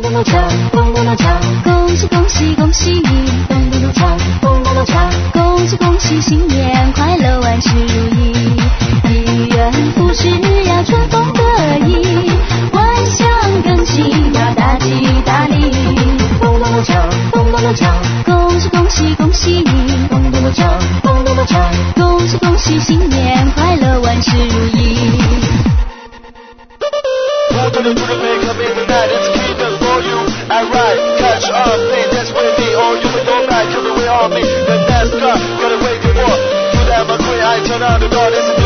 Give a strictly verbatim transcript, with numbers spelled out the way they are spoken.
咚咚锵，咚咚咚锵，恭喜恭喜恭喜你！咚咚咚锵，咚咚咚锵，恭喜恭喜新年快乐，万事如意。一元复始呀，春风得意，万象更新呀，大吉大利。咚咚咚锵，咚咚咚锵，恭喜恭喜恭喜你！咚咚咚锵，咚咚咚锵，恭喜恭喜新年快乐，万事如意。Alright, catch up, play dance with me, or you will go back, come away on me. The dance car, gotta wait for. You that my queen, I turn on the door, listen.